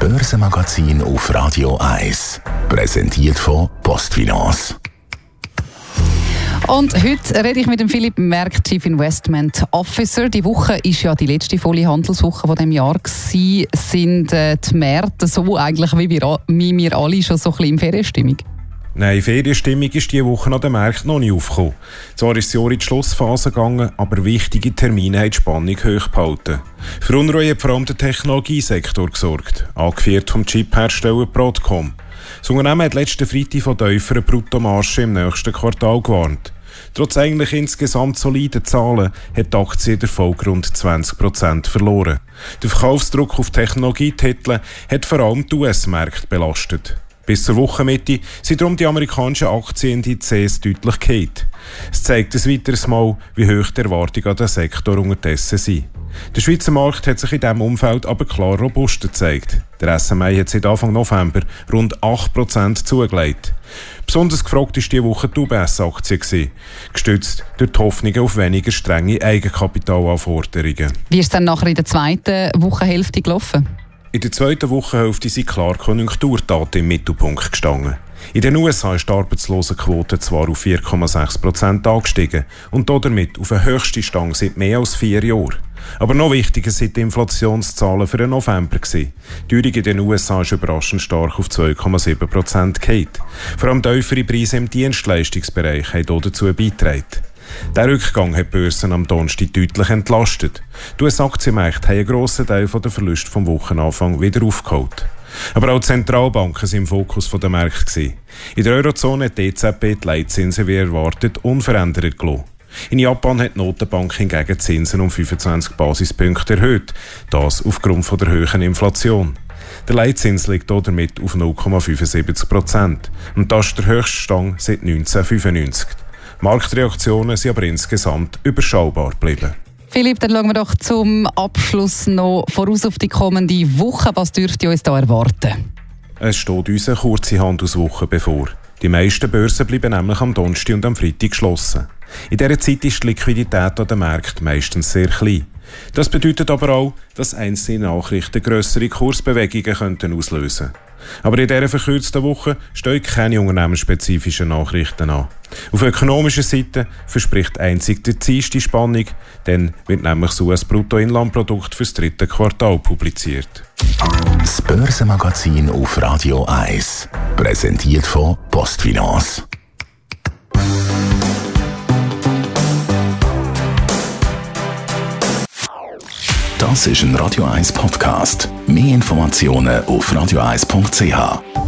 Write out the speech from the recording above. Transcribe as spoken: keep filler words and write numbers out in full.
Börsenmagazin auf Radio eins. Präsentiert von PostFinance. Und heute rede ich mit dem Philipp Merck, Chief Investment Officer. Die Woche ist ja die letzte volle Handelswoche von diesem Jahr gewesen. Sind äh, die Märkte so eigentlich, wie wir, wie wir alle, schon so ein bisschen in Ferienstimmung? Nein, Ferienstimmung ist diese Woche an den Märkten noch nicht aufgekommen. Zwar ist das Jahr in die Schlussphase gegangen, aber wichtige Termine haben die Spannung hoch gehalten. Für Unruhe hat vor allem der Technologiesektor gesorgt, angeführt vom Chip-Hersteller Broadcom. Das Unternehmen hat letzten Freitag von tieferen Bruttomargen im nächsten Quartal gewarnt. Trotz eigentlich insgesamt soliden Zahlen hat die Aktie der Folge rund zwanzig Prozent verloren. Der Verkaufsdruck auf Technologietitel hat vor allem die U S-Märkte belastet. Bis zur Wochenmitte sind darum die amerikanischen Aktienindizes deutlich gefallen. Es zeigt ein weiteres Mal, wie hoch die Erwartungen an den Sektor unterdessen sind. Der Schweizer Markt hat sich in diesem Umfeld aber klar robuster gezeigt. Der S M I hat seit Anfang November rund acht Prozent zugelegt. Besonders gefragt war diese Woche die U B S-Aktie, gestützt durch die Hoffnungen auf weniger strenge Eigenkapitalanforderungen. Wie ist es dann nachher in der zweiten Wochenhälfte gelaufen? In der zweiten Wochenhälfte sind klar Konjunkturdaten im Mittelpunkt gestanden. In den U S A ist die Arbeitslosenquote zwar auf vier Komma sechs Prozent angestiegen und damit auf den höchsten Stand seit mehr als vier Jahren. Aber noch wichtiger sind die Inflationszahlen für den November gewesen. Die Teuerung in den U S A ist überraschend stark auf zwei Komma sieben Prozent gefallen. Vor allem tiefere Preise im Dienstleistungsbereich haben dazu beigetragen. Der Rückgang hat die Börsen am Donnerstag deutlich entlastet. Die U S-Aktienmärkte haben einen grossen Teil der Verluste vom Wochenanfang wieder aufgeholt. Aber auch die Zentralbanken waren im Fokus der Märkte. In der Eurozone hat die E Z B die Leitzinsen wie erwartet unverändert gelassen. In Japan hat die Notenbank hingegen die Zinsen um fünfundzwanzig Basispunkte erhöht, das aufgrund der hohen Inflation. Der Leitzins liegt damit auf null Komma fünfundsiebzig Prozent und das ist der höchste Stand seit neunzehnhundertfünfundneunzig. Marktreaktionen sind aber insgesamt überschaubar geblieben. Philipp, dann schauen wir doch zum Abschluss noch voraus auf die kommende Woche. Was dürft ihr uns da erwarten? Es steht uns eine kurze Handelswoche bevor. Die meisten Börsen bleiben nämlich am Donnerstag und am Freitag geschlossen. In dieser Zeit ist die Liquidität an den Märkten meistens sehr klein. Das bedeutet aber auch, dass einzelne Nachrichten grössere Kursbewegungen könnten auslösen. Aber in dieser verkürzten Woche stehen keine unternehmensspezifischen Nachrichten an. Auf ökonomischer Seite verspricht einzig die tiefste Spannung, dann wird nämlich das U S-Bruttoinlandprodukt für das dritte Quartal publiziert. Das Börsenmagazin auf Radio eins. Präsentiert von PostFinance. Das ist ein Radio eins Podcast. Mehr Informationen auf radio eins punkt c h.